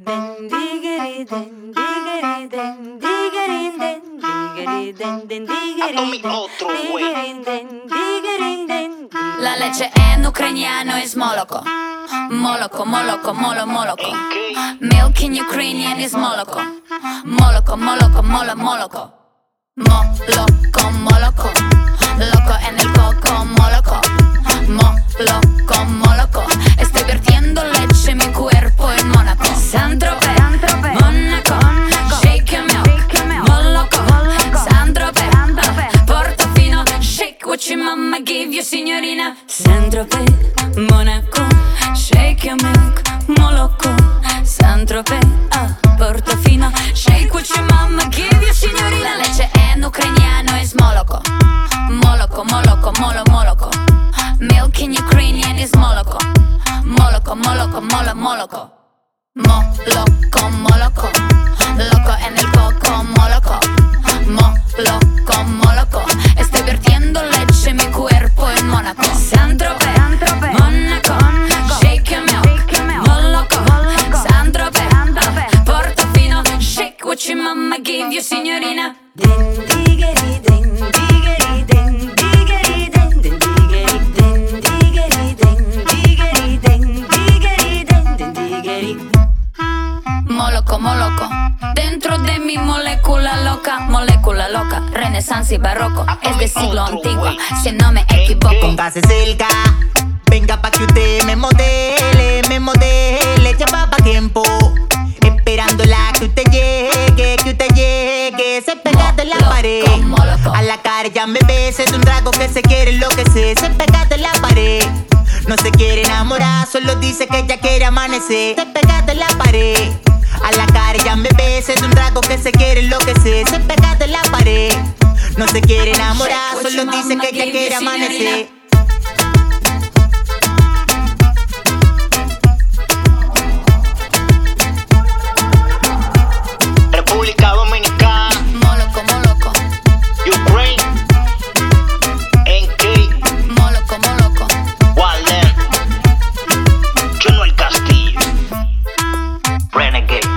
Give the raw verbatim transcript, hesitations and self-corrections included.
den digeri den digeri den digeri den digeri den den digeri den digeri den. La legge è in ucrainiano is moloko. Moloko, moloko, molo, moloko. Milk in Ukrainian is moloko. Moloko, moloko, molo, moloko. Moloko, moloko. Loco en el coco, moloko. Moloko, moloko. Estoy vertiendo leche en mi cuerpo en Mónaco. Saint-Tropez, Mónaco. Shake your milk, moloko. Saint-Tropez, Portofino. Shake what your mama gave you, signorina. Saint-Tropez, Mónaco. Shake your milk, moloko. Saint-Tropez, ah, Portofino. Shake what your mama gave you, signorina. La leche en ucrainiano is moloko. Moloko, moloko, molo, moloko. Milk in Ukrainian is moloko. Moloko, moloko, molo, moloko. Moloko, moloko. Loco en el coco, moloko. Moloko, moloko. Estoy vertiendo leche en mi cuerpo en Mónaco. Saint-Tropez, Mónaco. Shake your milk, moloko. Saint-Tropez, Portofino. Shake what your mama gave you, signorina. Den digeri den digeri den digeri den den digeri den digeri den digeri den digeri den den digeri. Moloko, moloko. Dentro de mi molécula loca, molécula loca. Renaissance y barroco, es de siglo antiguo, si no me equivoco. Póngase cerca, venga pa' que usted me modele, me modele. Llevaba tiempo esperándola que usted llegue, que usted llegue. Se pega de la pared, a la cara ya me ves. Es un trago que se quiere enloquecer. Se pega de la pared, no se quiere enamorar, solo dice que ella quiere amanecer. Se pega de la pared, a la cara ya me ves. Es un trago que se quiere enloquecer. Se pega de la pared, no se quiere enamorar, solo dice que ella quiere amanecer. República Dominicana, Moloko, moloko. Ukraine, N K, Moloko, moloko. Walden, Juno el Castillo, Renegade.